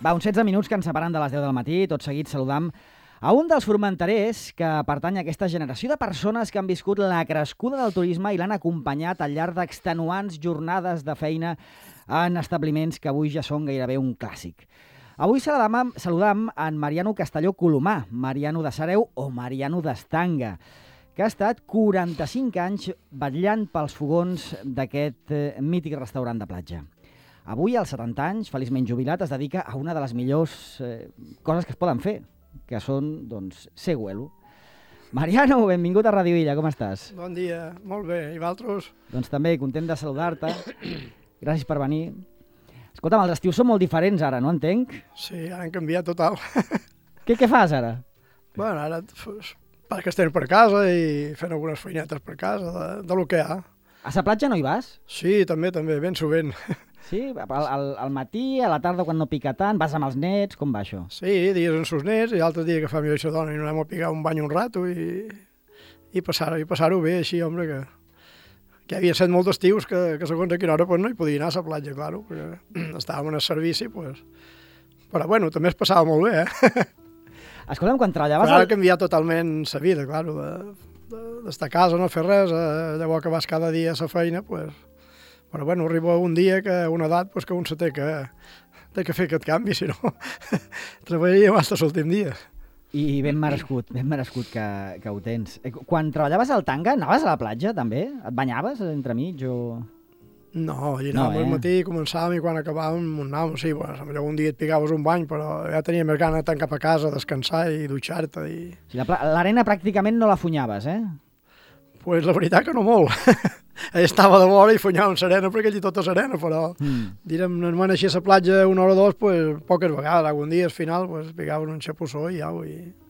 Va, uns 16 minuts que ens separen de les 10 del matí, tot seguit saludam a un dels formenterers que pertany a aquesta generació de persones que han viscut la crescuda del turisme i l'han acompanyat al llarg d'extenuants jornades de feina en establiments que avui ja són gairebé un clàssic. Avui saludam en Mariano Castelló Colomà, Mariano de Sareu o Mariano d'Estanga, que ha estat 45 anys vetllant pels fogons d'aquest mític restaurant de platja. Avui, als 70 anys, feliçment jubilat, es dedica a una de les millors coses que es poden fer, que són, doncs, ser güelo. Mariano, benvingut a Radio Illa, com estàs? Bon dia, molt bé. I vosaltres? Doncs també, content de saludar-te. Gràcies per venir. Escolta'm, els estius són molt diferents ara, no entenc? Sí, han canviat total. Què fas ara? Bueno, ara que estem per casa i fent algunes feinetes per casa, de lo que hi ha. A la platja no hi vas? Sí, també, ben sovint. Sí? Al matí, a la tarda, quan no pica tant, vas amb els nets, com va això? Sí, dies amb els nets i altres dies que fem jo i la dona i anem a picar un bany un rato i passar-ho bé, així, home, que havia estat molts estius que segons a quina hora pues, no hi podia anar a la platja, claro, perquè estàvem en el servici, pues. Però bueno, també es passava molt bé, Escolta'm, quan treballaves... Però ara ha canviat totalment la vida, claro, d'estar a casa, no fer res, llavors que vas cada dia a la feina, pues. Però bueno, arriba un dia, una edat, pues, que un se té que fer aquest canvi, si no treballaríem fins l'últim dia. I ben merescut que ho tens. Quan treballaves al tanga, anaves a la platja, també? Et banyaves entremig o...? No, allà anàvem al matí, començàvem i quan acabàvem anàvem, sí, bueno, potser un dia et picaves un bany, però ja tenia més ganes d'anar cap a casa, descansar i dutxar-te. Sí, l'arena pràcticament no la funyaves, eh? Pues la veritat que no molt. Estava de vora i funyàvem l'arena perquè allí tot és arena, però direm, normalment així a la platja una hora o dos, pues, poques vegades. Algun dia al final pues, picaven un xapussó i au.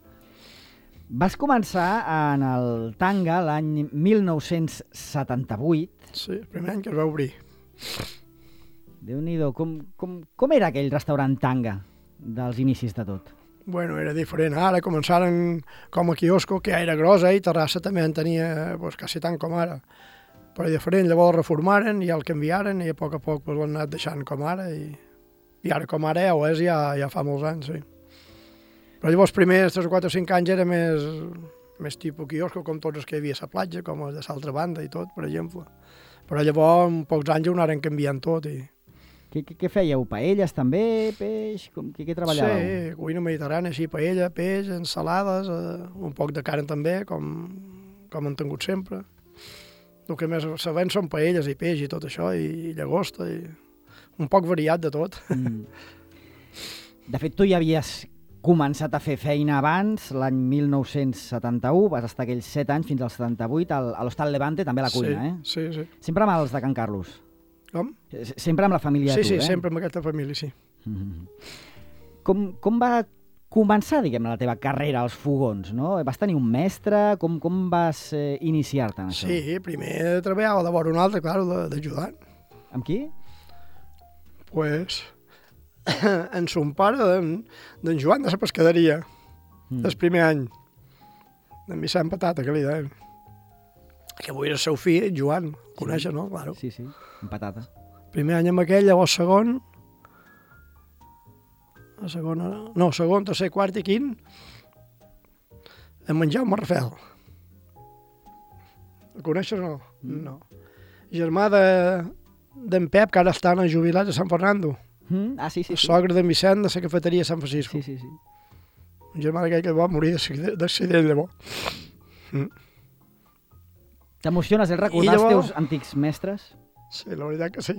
Vas començar en el tanga l'any 1978. Sí, el primer any que es va obrir. Déu-n'hi-do, com era aquell restaurant tanga dels inicis de tot? Bueno, era diferent. Ara començaren com a quiosco, que ja era grossa, i Terrassa també en tenia pues, quasi tant com ara. Però diferent, llavors reformaren i el canviaren i a poc pues, l'han anat deixant com ara i ara com ara ja ho és, ja fa molts anys, sí. Però llavors els primers 3 o 4 o 5 anys era més tipus quiosco, com tots els que hi havia a la platja, com els de l'altra banda i tot, per exemple. Però llavors, en pocs anys, ho anaren canviant tot. Què fèieu? Paelles també? Peix? Què treballàveu? Sí, cuina mediterrània, sí, paella, peix, ensalades, un poc de carn també, com han tingut sempre. El que més sabem són paelles i peix i tot això, i llagosta, i un poc variat de tot. De fet, tu ja havies començat a fer feina abans, l'any 1971, vas estar aquells 7 anys fins al 78, a l'Hostal Levante, també a la cuina, sí, sí. Sempre amb els de Can Carlos. Com? Sempre amb la família de tu, Sí, sempre amb aquesta família, sí. Com va començar, diguem, la teva carrera als fogons, no? Vas tenir un mestre? Com vas iniciar-te en això? Sí, primer treballava de vora un altre, clar, d'ajudant. Amb qui? Pues, en son pare, d'en Joan de la pescaderia, el primer any, d'en Vicent Patata, que li deien. Que avui era el seu fill, Joan, coneixes, no? Claro. Sí, en Patata. Primer any amb aquell, llavors segon, segon, tercer, quart i quint, en Jaume Rafel. El coneixes o no? No. Germà d'en Pep, que ara estan jubilats a Sant Fernando. Sí. Sogre d'en Vicent de la cafeteria de Sant Francisco. Sí. Un germà d'aquell que va morir d'accident, llavors. T'emociones recordar els teus antics mestres? Sí, la veritat que sí.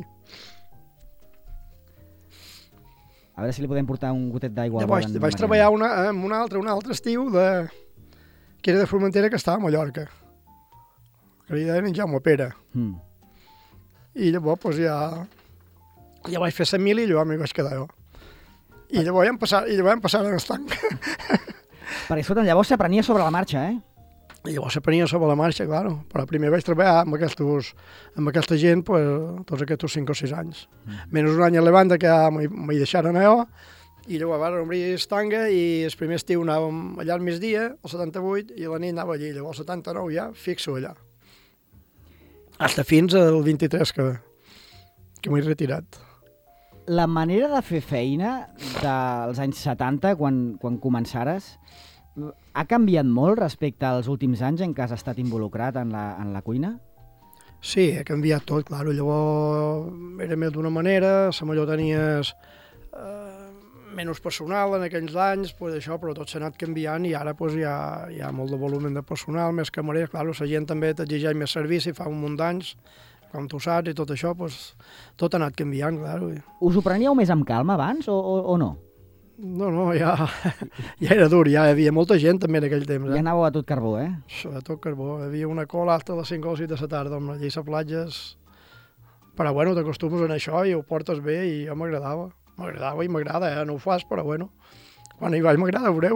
A veure si li podem portar un gotet d'aigua. Vaig treballar en un altre estiu que era de Formentera, que estava a Mallorca. Que li deien en Jaume Pere. I llavors pues, ja vaig fer la mili i llavors m'hi vaig quedar jo. I llavors vam passar en estanc. Perquè, escolta, llavors s'aprenia sobre la marxa, eh? I llavors s'aprenia sobre la marxa, claro. Però primer vaig treballar amb aquesta gent pues, tots aquests 5 o 6 anys. Menys un any a Levante que m'hi deixaren a jo, i llavors vam obrir estanga i el primer estiu anàvem allà al migdia, el 78, i la nit anava allí. Llavors el 79 ja fixo allà. Hasta fins al 23 que m'he retirat. La manera de fer feina dels anys 70, quan començares, ha canviat molt respecte als últims anys en què has estat involucrat en la cuina? Sí, ha canviat tot, clar. Llavors era més d'una manera, la millor tenies menys personal en aquells anys, pues això, però tot s'ha anat canviant i ara pues, hi ha molt de volum de personal, més camarers, clar, la gent també t'exigeix més servici, fa un munt d'anys, com tu saps, i tot això, pues, tot ha anat canviant, clar. Us ho preníeu més amb calma abans o no? No, ja era dur, ja hi havia molta gent també en aquell temps. Ja anàveu a tot carbó, eh? A tot carbó, hi havia una cola alta a les 5 o 6 de la tarda, amb la llei a platges, però bueno, t'acostumes a això i ho portes bé i jo m'agradava i m'agrada, no ho fas, però bueno, quan hi vaig m'agrada, veureu.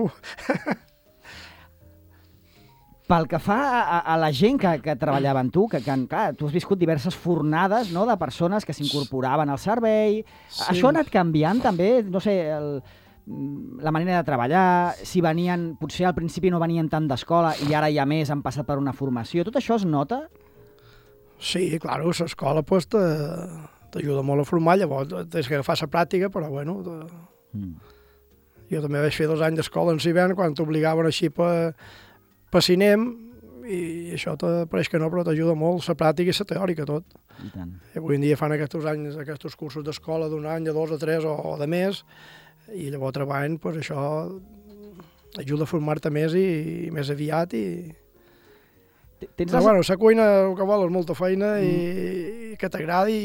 Pel que fa a la gent que treballava amb tu, clar, tu has viscut diverses fornades, no?, de persones que s'incorporaven al servei. Sí. Això ha anat canviant també, no sé, la manera de treballar, si venien, potser al principi no venien tant d'escola i ara ja més han passat per una formació. Tot això es nota? Sí, clar, l'escola pues, t'ajuda molt a formar, llavors tens que agafar la pràctica, però bueno... Jo també vaig fer 2 anys d'escola en Civern, quan t'obligaven així per cinem, i això pareix que no, però t'ajuda molt la pràctica i la teòrica, tot. I tant. I avui en dia fan aquests cursos d'escola d'un any, de 2 o 3 o de més, i llavors treballen, pues, això ajuda a formar-te més i més aviat. Però bueno, la cuina el que vol és molta feina i que t'agradi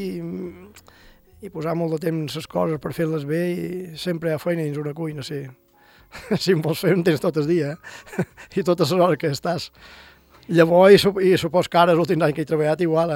i posar molt de temps les coses per fer-les bé i sempre hi ha feina dins una cuina, sí. Si em vols fer, en tens tot el dia, i totes les hores que estàs. Llavors, i supos que ara, l'últim any que he treballat, igual,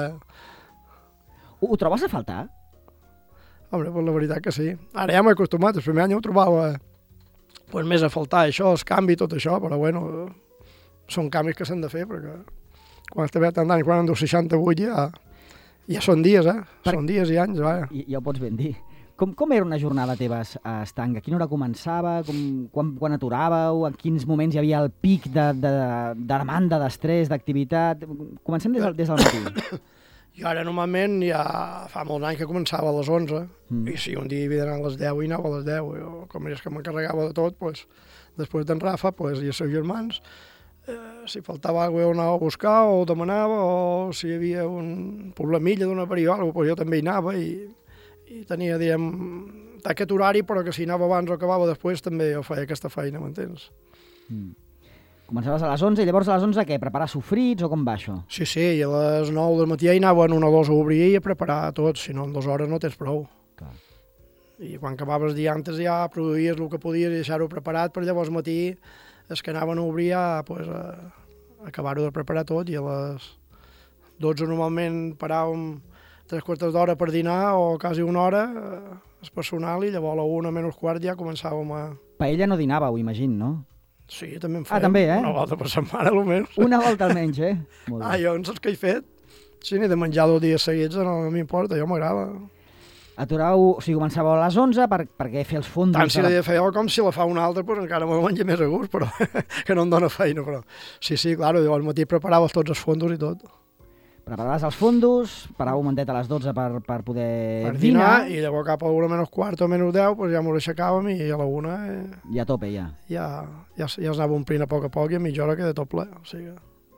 Ho trobes a faltar? Home, pues la veritat que sí. Ara ja m'he acostumat, el primer any ho trobava pues, més a faltar, això, el canvi, tot això, però bueno, són canvis que s'han de fer, perquè quan has treballat tant d'anys, quan en 68 ja són dies, són dies i anys, vaja. Ja ho pots ben dir. Com era una jornada teva a Estanga? A quina hora començava? Quan aturàveu? En quins moments hi havia el pic de demanda, d'estrès, d'activitat? Comencem des del matí. Jo ara normalment ja fa molts anys que començava a les 11 i si un dia hi havia d'anar a les 10 i anava a les 10. Jo, com és que m'encarregava de tot, pues, després d'en Rafa i els seus germans, si faltava alguna cosa anava a buscar o demanava, o si hi havia un problemilla d'una variola, pues jo també hi anava i tenia, diguem, aquest horari, però que si anava abans o acabava després també jo feia aquesta feina, m'entens? Començaves a les 11 i llavors a les 11 què? Preparar sofrits o com va això? Sí, i a les 9 del matí anaven 1 o 2 a obrir i a preparar tot, si no en 2 hores no tens prou. Clar. I quan acabaves el dia antes ja produïes el que podies i deixar-ho preparat, per llavors al matí els que anaven a obrir ja pues, acabar-ho de preparar tot i a les 12 normalment paràvem 3/4 d'hora per dinar o quasi 1 hora el personal i llavors a la 1 menys quart ja començàvem a... Paella no dinava, ho imagino, no? Sí, també en fèiem. També, una volta per setmana, almenys. Una volta almenys, Molt bé. Jo en saps què he fet? Sí, n'he de menjar 2 dies seguits, no m'importa, jo m'agrada. Aturàveu, o sigui, començàveu a les 11 perquè fer els fondos... Tant si l'he de fer jo com si la fa un altre, pues encara m'ho menja més a gust, però que no em dóna feina, però... Sí, clar, al matí preparaves tots els fondos i tot. Preparaves els fondos, paràveu un momentet a les 12 per poder dinar. I llavors cap a 1 menys quart o menys 10 pues ja m'ho aixecàvem i a la 1... Ja a tope, ja. Ja es anava omplint a poc i a mitja hora queda tot ple. O sigui...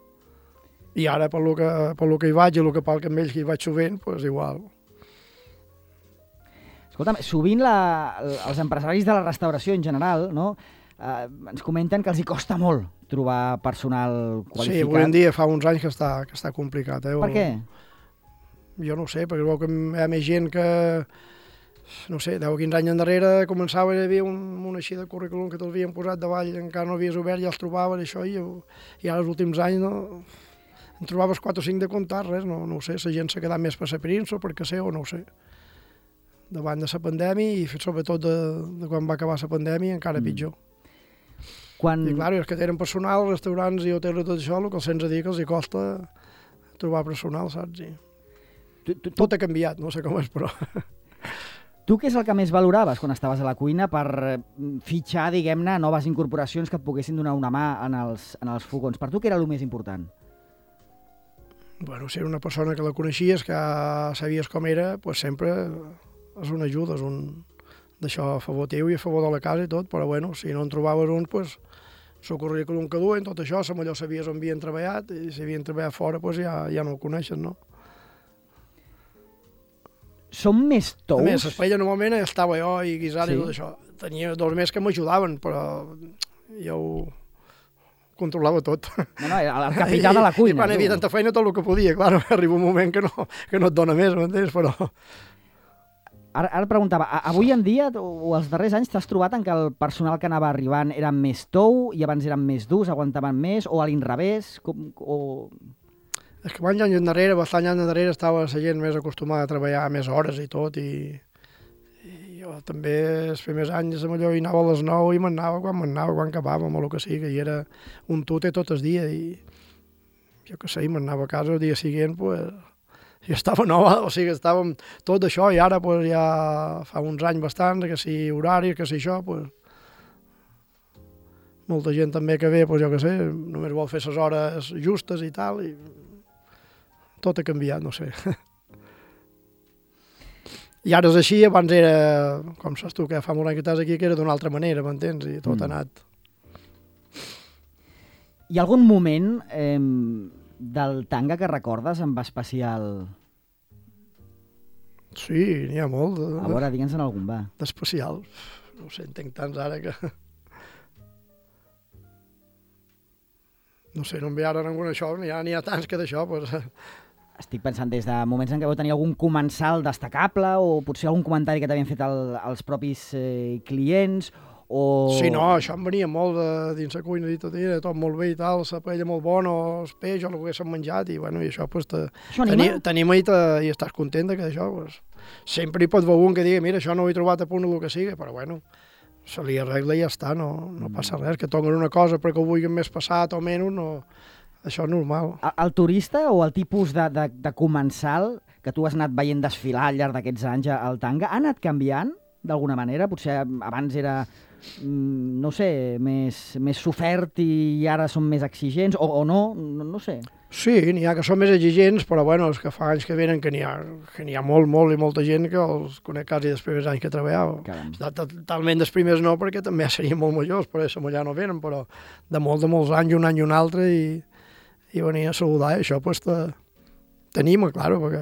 I ara, per lo que hi vaig i el que pel que amb ells que hi vaig sovint, pues igual. Escolta'm, sovint els empresaris de la restauració en general, no, ens comenten que els hi costa molt trobar personal qualificat. Sí, avui en dia fa uns anys que està complicat. Per què? Jo no ho sé, perquè veu que hi ha més gent que, no sé, 10 o 15 anys endarrere començava i hi havia un així de currículum que te'ls havien posat davall, encara no havies obert, ja els trobaven, això, i ara els últims anys no... En trobaves 4 o 5 de comptar, res, no ho sé, la gent s'ha quedat més per la premsa o perquè sé, o no ho sé. Davant de la pandèmia i sobretot de quan va acabar la pandèmia encara pitjor. I clar, els que tenen personal, restaurants i hotels i tot això, el que els sents a dir que els hi costa trobar personal, saps? Tot ha canviat, no sé com és, però... Tu què és el que més valoraves quan estaves a la cuina per fitxar, diguem-ne, noves incorporacions que et poguessin donar una mà en els fogons? Per tu què era el més important? Bueno, si era una persona que la coneixies, que sabies com era, doncs sempre és una ajuda, és un d'això a favor teu i a favor de la casa i tot, però bueno, si no en trobaves un, doncs, el currículum que duen, tot això, la millor sabies on havien treballat, i si havien treballat fora, doncs ja no ho coneixes, no? Són més tous? A més, a Espaella normalment estava jo i guisant i tot això. Tenia 2 més que m'ajudaven, però jo ho controlava tot. No, el capità de la cuina. I quan hi havia tanta feina, tot el que podia. Clar, arriba un moment que no et dona més, m'entens? Però... Ara preguntava, avui en dia o els darrers anys t'has trobat en què el personal que anava arribant eren més tou i abans eren més durs, aguantaven més, o a l'inrevés? És que bastant anys endarrere estava la gent més acostumada a treballar més hores i tot, i jo també els primers anys millor hi anava a les 9 i m'anava, quan acabàvem o el que sigui, i era un tute tot el dia, i jo què sé, m'anava a casa el dia següent, pues, i estava nova, o sigui, estàvem tot això, i ara pues, ja fa uns anys bastants, que si horari, que si això, pues, molta gent també que ve, pues, jo què sé, només vol fer les hores justes i tal, i tot ha canviat, no sé. I ara és així, abans era, com saps tu, que fa molt anys que estàs aquí, que era d'una altra manera, m'entens? I tot ha anat. Hi ha algun moment del tanga que recordes amb especial? Sí, n'hi ha molt. A veure, digue'ns en algun, va. D'especial. No ho sé, en tenc tants ara que... No sé, no em ve ara ningú això, n'hi ha tants que d'això, pues... Estic pensant des de moments en què vau tenir algun comensal destacable o potser algun comentari que t'havien fet els propis clients o... Sí, no, això em venia molt dins la cuina, tot molt bé i tal, la paella molt bona, o el peix, o el que s'han menjat, i bueno, i això, pues, t'anima i estàs content que d'això, pues, sempre hi pot haver un que digui, mira, això no ho he trobat a punt o el que sigui, però bueno, se li arregla i ja està, no passa res, que tonguen una cosa perquè ho vulguin més passat o menys, no... Això és normal. El turista o el tipus de comensal que tu has anat veient desfilar al llarg d'aquests anys al tanga ha anat canviant d'alguna manera? Potser abans era, no sé, més sofert i ara són més exigents o no sé. Sí, n'hi ha que són més exigents, però bueno, és que fa anys que venen que n'hi ha molt i molta gent que els conec quasi dels primers anys que treballava. Totalment dels primers no, perquè també serien molt majors, per això allà no venen, però de molts anys, un any i un altre, i venia a saludar, i això pues, t'anima, claro, perquè...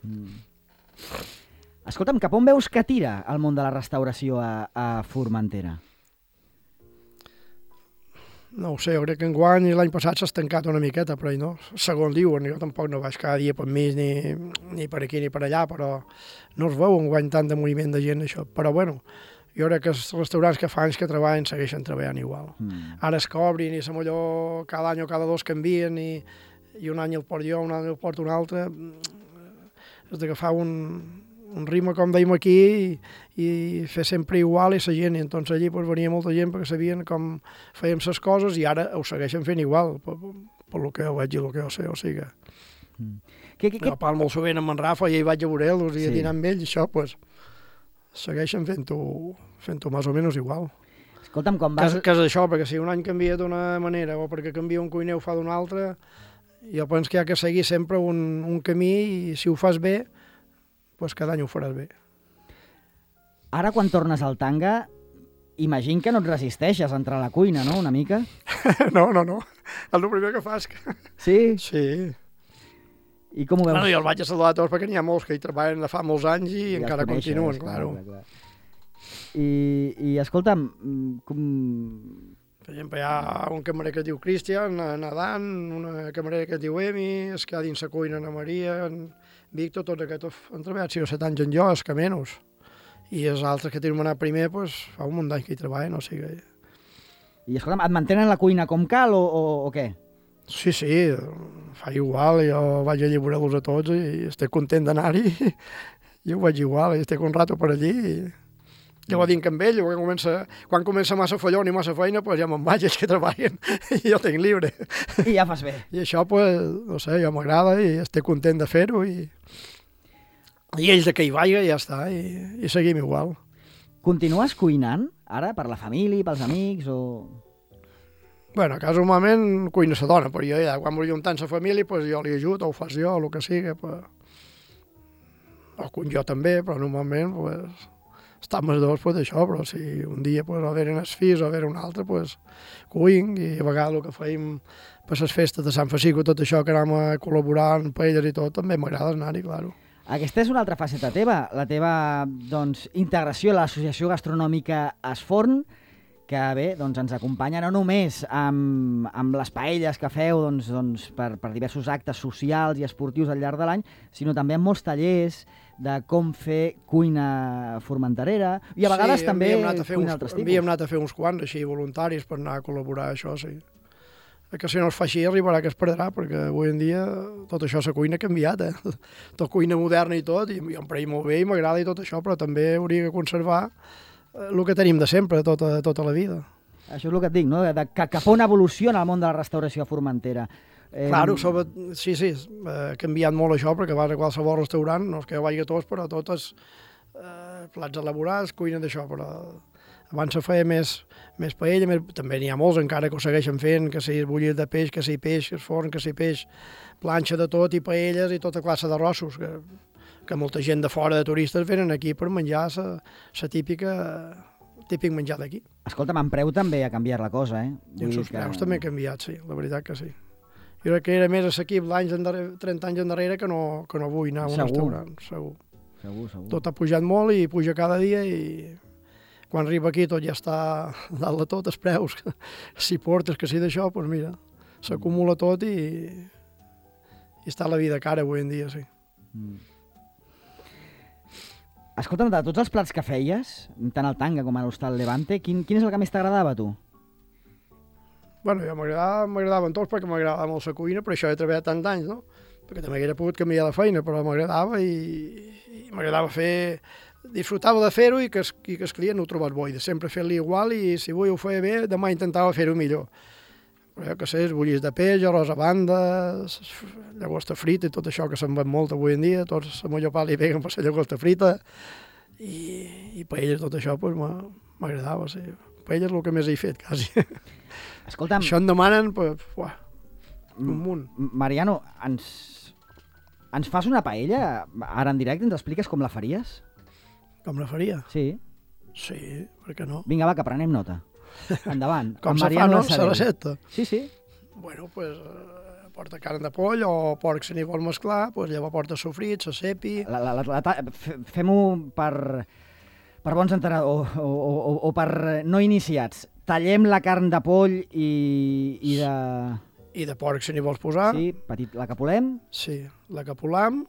Escolta'm, cap on veus que tira el món de la restauració a Formentera? No ho sé, jo crec que enguany i l'any passat s'ha estancat una miqueta, però no, segons diuen, jo tampoc no vaig cada dia per mig ni per aquí ni per allà, però no es veu enguany tant de moviment de gent, això. Però bueno, jo crec que els restaurants que fa anys que treballen segueixen treballant igual. Ara es que obrin i millor cada any o cada 2 canvien i un any el port jo, un any el port un altre. És d'agafar un ritme, com dèiem aquí, i fer sempre igual i la gent. I entonces allí pues, venia molta gent perquè sabien com fèiem les coses i ara ho segueixen fent igual, per lo que jo veig i el que jo sé, o sigui. Jo parlo molt sovint amb en Rafa i hi vaig a veure-los i a dinar amb ells, i això, pues, segueixen fent-ho més o menys igual. Escolta'm, com vas... Que és això, perquè si un any canvia d'una manera o perquè canvia un cuiner ho fa d'una altra, jo penso que hi ha que seguir sempre un camí i si ho fas bé, pues cada any ho faràs bé. Ara, quan tornes al tanga, imagino que no et resisteixes a entrar a la cuina, no?, una mica? No. És el primer que fas. Sí? Sí. I com ho veus? Bueno, jo el vaig a saludar a tots perquè n'hi ha molts que hi treballen de fa molts anys i encara continuen, clar. I escolta'm, per exemple, hi ha un camarer que es diu Cristian, Nadan, una camarera que es diu Emi, es que ha dins la cuina Ana Maria, en Víctor, tots aquests han treballat 6 o 7 anys en jo, és que menys. I els altres que tenen anat primer, pues, fa un munt d'anys que hi treballen, o sigui... I escolta'm, et mantenen la cuina com cal o què? Sí, fa igual, jo vaig allí a veure-los a tots i estic content d'anar-hi, i ho veig igual, i estic un rato per allí, i jo ho dic amb ell, quan comença massa follon i massa feina, pues ja me'n vaig, ells que treballen, i jo tinc lliure. I ja fas bé. I això, pues, no sé, jo m'agrada i estic content de fer-ho, i ells de que hi vaiga i ja està, i seguim igual. Continues cuinant, ara, per la família, pels amics, o...? Bueno, a casa normalment cuina la dona, però jo ja, quan vull juntar la família, pues jo li ajudo, o ho fas jo, o el que sigui, pues... o cuin jo també, però normalment pues, estem els dos pues, això, però si un dia pues, o venen els fills o venen un altre, pues, cuin, i a vegades el que feim per les festes de Sant Facico, tot això que anem a col·laborar en paelles i tot, també m'agrada anar-hi, claro. Aquesta és una altra faceta teva, la teva doncs, integració a l'Associació Gastronòmica Esforn, que bé, doncs, ens acompanya no només amb les paelles que feu doncs, per diversos actes socials i esportius al llarg de l'any, sinó també amb molts tallers de com fer cuina formenterera i a vegades també cuina d'altres tipus. Havíem anat a fer uns quants així voluntaris per anar a col·laborar a això, sí. Que si no es fa així arribarà que es perdrà, perquè avui en dia tot això la cuina ha canviat, Tot cuina moderna i tot, i em pareix molt bé i m'agrada i tot això, però també hauria de conservar el que tenim de sempre, tota la vida. Això és el que et dic, no? Cap a una evolució en el món de la restauració a Formentera. Claro, sí, ha canviat molt això, perquè vas a qualsevol restaurant, no és que jo vagi a tots, però totes plats elaborats, cuina d'això, però abans se feia més paella, també n'hi ha molts encara que ho segueixen fent, que si bullir de peix, que si peix, que si forn, que si peix, planxa de tot i paelles i tota classe d'arrossos, que molta gent de fora de turistes venen aquí per menjar la típic menjar d'aquí. Escolta'm, en preu també ha canviat la cosa, I els seus preus també han canviat, sí, la veritat que sí. Jo crec que era més assequible 30 anys endarrere que no avui anar a un restaurant, segur. Segur. Tot ha pujat molt i puja cada dia i quan arriba aquí tot ja està dalt de tot, els preus. Si portes que sí d'això, doncs mira, s'acumula tot i està la vida cara avui en dia, sí. Escolta'm, de tots els plats que feies, tant al Tanga com a l'Hostal Levante, quin és el que més t'agradava a tu? Bueno, jo m'agradaven tots perquè m'agradava molt la cuina, per això he treballat tants anys, no? Perquè també hauria pogut canviar de feina, però m'agradava i m'agradava fer... Disfrutava de fer-ho i que el client ho trobés bo, i de sempre fer-li igual, i si avui ho feia bé, demà intentava fer-ho millor. Però jo que sé, bullits de peix, arròs a banda, llagosta frita i tot això que se'n ven molt avui en dia, tots a millor pa li peguen per la llagosta frita, i paelles, tot això, doncs m'agradava, sí. Paelles és el que més he fet, quasi. Escolta'm... Això en demanen, doncs, un munt. Mariano, ens fas una paella ara en directe? Ens expliques com la faries? Com la faria? Sí. Sí, per què no? Vinga, va, que prenem nota. Endavant. Com se fa, no? La recepta? Sí. Bueno, doncs porta carn de poll o porc si n'hi vol mesclar, doncs llavors porta sofrit, se sepi... Fem-ho per bons entenedors o per no iniciats. Tallem la carn de poll i de... I de porc si n'hi vols posar. Sí, petit, la capolem. Sí, la capolam,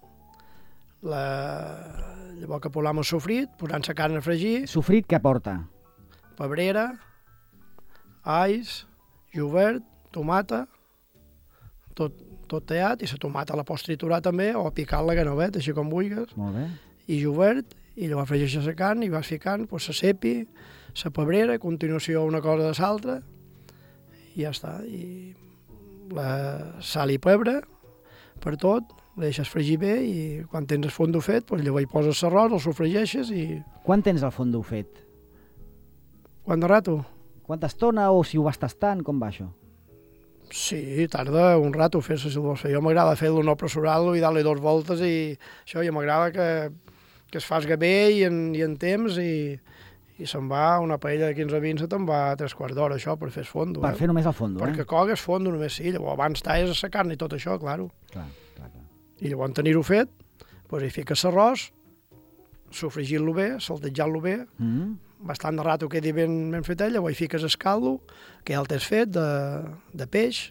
llavors capolam el sofrit, posant la carn a fregir. Sofrit què porta? Pebrera, alls, jovert, tomata, tot tallat, i la tomata la pots triturar també, o picar-la ganovet, així com vulguis. Molt bé. I jovert, i llavors fregeixes la carn i vas ficant la sepi, la pebrera, a continuació una cosa de l'altra, i ja està. I la sal i pebre per tot, la deixes fregir bé i quan tens el fondo fet, doncs llavors hi poses l'arròs, el sofregeixes i... Quan tens el fondo fet? Quant de rato? Quanta estona o si ho vas tastant, com va això? Sí, tarda un rato fer-se si el vols fer. Jo m'agrada fer-lo, no apressurar-lo i dar-li 2 voltes i això, i m'agrada que es faci bé i en temps i se'n va una paella de 15-20, te'n va 3/4 d'hora, això, per fer el fondo. Per fer només el fondo, Perquè cogues fondo només, sí. Llavors abans talles la carn i tot això, claro. Clar. I llavors tenir-ho fet, doncs hi fiques l'arròs, sofregint-lo bé, saltejant-lo bé, bastant de rato quedi ben fet, llavors hi fiques el caldo, que ja el tens fet, de peix,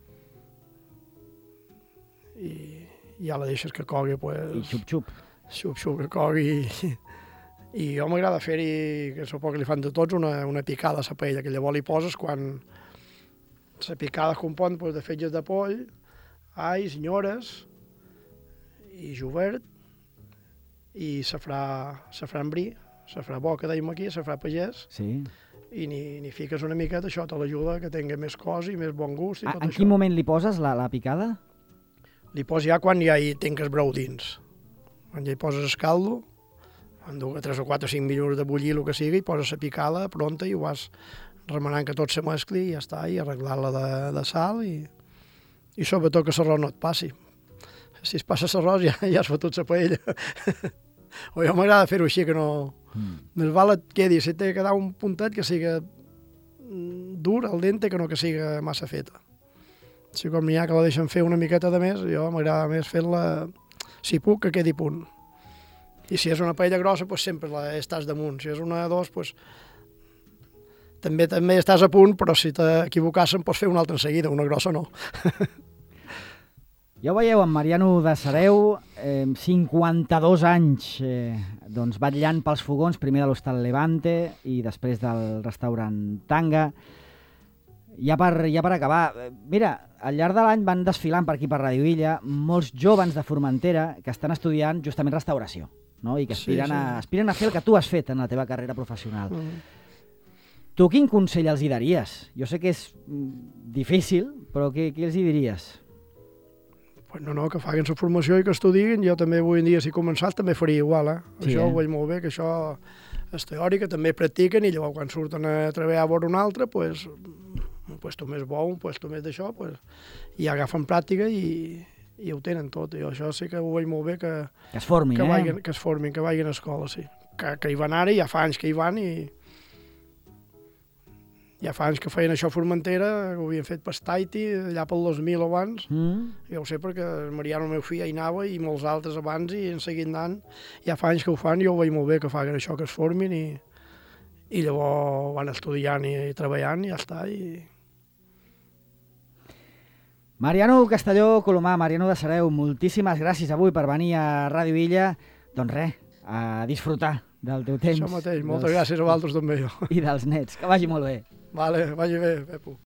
i ja la deixes que cogui, pues... I xup-xup. Xup-xup, que cogui... I jo m'agrada fer-hi, que suposo que li fan de tots, una picada a la paella, que llavors li poses quan la picada es compon de fetges de poll, alls, nyores, i jovert, i safrà bri, safrà bo, que dèiem aquí, safrà pagès, sí. I n'hi fiques una miqueta, això te l'ajuda que tingui més cos i més bon gust i tot això. En quin moment li poses la picada? Li poses ja quan ja hi tingues brou dins. Quan ja hi poses el caldo, quan du 3 o 4 o 5 minuts de bullir, el que sigui, i poses la picada pronta i ho vas remenant que tot se mescli i ja està, i arreglar-la de sal i sobretot que l'arròs no et passi. Si es passa l'arròs ja has fotut la paella. O jo m'agrada fer-ho així, que no... Més val et quedi, si té que quedar un puntet que siga dur al dente que no que siga massa feta. Si com n'hi ha que la deixen fer una miqueta de més, jo m'agrada més fer-la, si puc, que quedi punt. I si és una paella grossa, doncs sempre estàs damunt. Si és una de dos, doncs també estàs a punt, però si t'equivocassen pots fer una altra en seguida, una grossa no. Ja ho veieu, en Mariano de Sareu, 52 anys, doncs batllant pels fogons, primer de l'Hostal Levante i després del restaurant Tanga. Ja per acabar, mira, al llarg de l'any van desfilant per aquí per Radio Illa molts jóvens de Formentera que estan estudiant justament restauració, no? I que aspiren a fer el que tu has fet en la teva carrera professional. Tu quin consell els hi daries? Jo sé que és difícil, però què els hi diries? Pues no, que facin la formació i que estudien. Jo també avui en dia, si he començat, també faria igual. Sí, això ho veig molt bé, que això és teòrica, també practiquen i llavors quan surten a treballar a veure un altre, pues, un puesto més bo, un puesto més d'això, pues, i agafen pràctica i ho tenen tot. I això sí que ho veig molt bé, que es formin, que es formin, que vagin a escola, sí. Que hi van ara, ja fa anys que hi van i ja fa anys que feien això a Formentera, que ho havien fet per Taiti, allà pel 2000 o abans. Jo ho sé perquè el Mariano, el meu fill, hi anava i molts altres abans i han seguit anant. Ja fa anys que ho fan i jo ho veig molt bé, que facin això, que es formin i llavors van estudiant i treballant i ja està. Mariano Castelló Colomà, Mariano de Sareu, moltíssimes gràcies avui per venir a Ràdio Illa. Doncs res, a disfrutar del teu temps. Això mateix, moltes gràcies a vosaltres també. I dels nets, que vagi molt bé. Vale, vagi bé, Pepo.